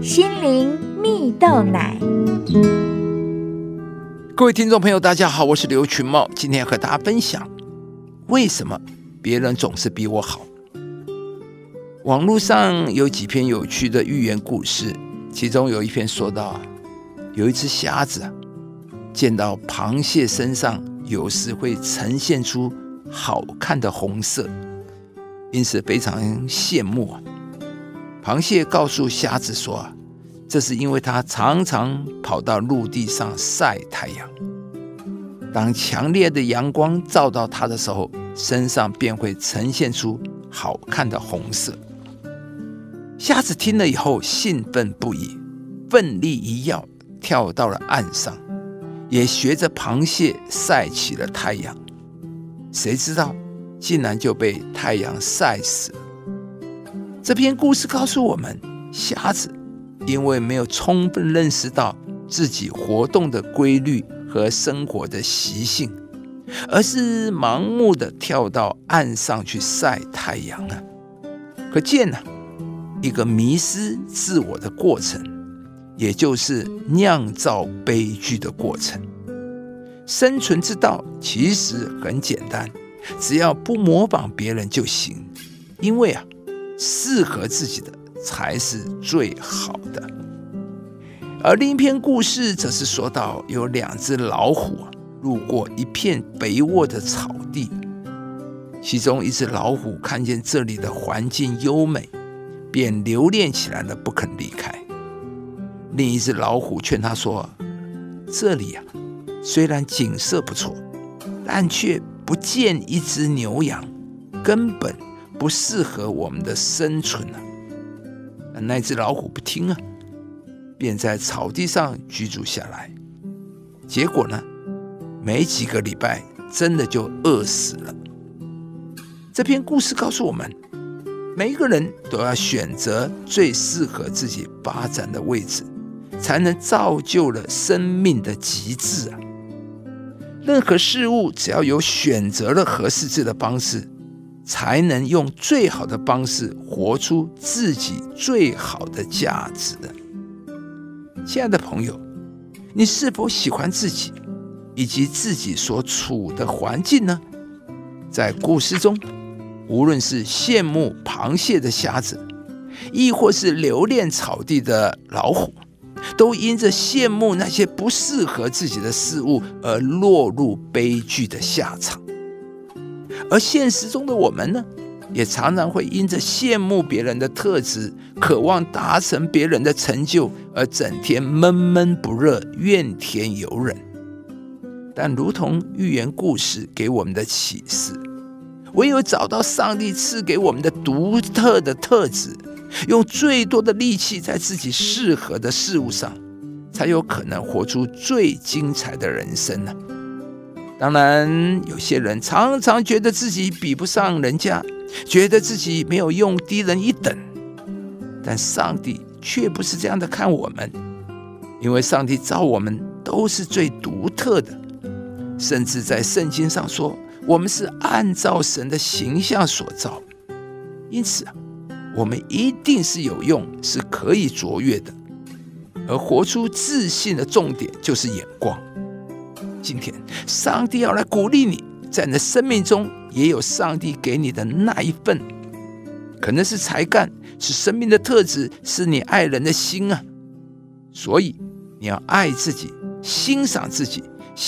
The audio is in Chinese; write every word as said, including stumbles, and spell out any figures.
心灵蜜豆奶。 各位听众朋友大家好，我是刘群茂，今天和大家分享为什么别人总是比我好。网络上有几篇有趣的寓言故事，其中有一篇说到，有一只瞎子见到螃蟹身上有时会呈现出好看的红色，因此非常羡慕。螃蟹告诉瞎子说，这是因为它常常跑到陆地上晒太阳，当强烈的阳光照到它的时候，身上便会呈现出好看的红色。瞎子听了以后兴奋不已，奋力一跃跳到了岸上，也学着螃蟹晒起了太阳。谁知道竟然就被太阳晒死了。这篇故事告诉我们，瞎子因为没有充分认识到自己活动的规律和生活的习性，而是盲目的跳到岸上去晒太阳啊。可见啊，一个迷失自我的过程，也就是酿造悲剧的过程。生存之道其实很简单，只要不模仿别人就行，因为啊，适合自己的才是最好的。而另一篇故事则是说到，有两只老虎路过一片肥沃的草地，其中一只老虎看见这里的环境优美，便留恋起来了，不肯离开。另一只老虎劝他说，这里啊，虽然景色不错，但却不见一只牛羊，根本不适合我们的生存啊。那只老虎不听啊，便在草地上居住下来。结果呢，没几个礼拜，真的就饿死了。这篇故事告诉我们，每一个人都要选择最适合自己发展的位置，才能造就了生命的极致啊。任何事物只要有选择了合适自己的方式，才能用最好的方式活出自己最好的价值。亲爱的朋友，你是否喜欢自己以及自己所处的环境呢？在故事中，无论是羡慕螃蟹的瞎子，亦或是留恋草地的老虎，都因着羡慕那些不适合自己的事物而落入悲剧的下场。而现实中的我们呢，也常常会因着羡慕别人的特质，渴望达成别人的成就，而整天闷闷不乐，怨天尤人。但如同寓言故事给我们的启示，唯有找到上帝赐给我们的独特的特质，用最多的力气在自己适合的事物上，才有可能活出最精彩的人生呢。当然，有些人常常觉得自己比不上人家，觉得自己没有用，低人一等。但上帝却不是这样的看我们，因为上帝造我们都是最独特的，甚至在圣经上说，我们是按照神的形象所造。因此啊，我们一定是有用，是可以卓越的。而活出自信的重点就是眼光。今天上帝要来鼓励你，在你的生命中也有上帝给你的那一份，可能是才干，是生命的特质，是你爱人的心啊。所以你要爱自己，欣赏自己，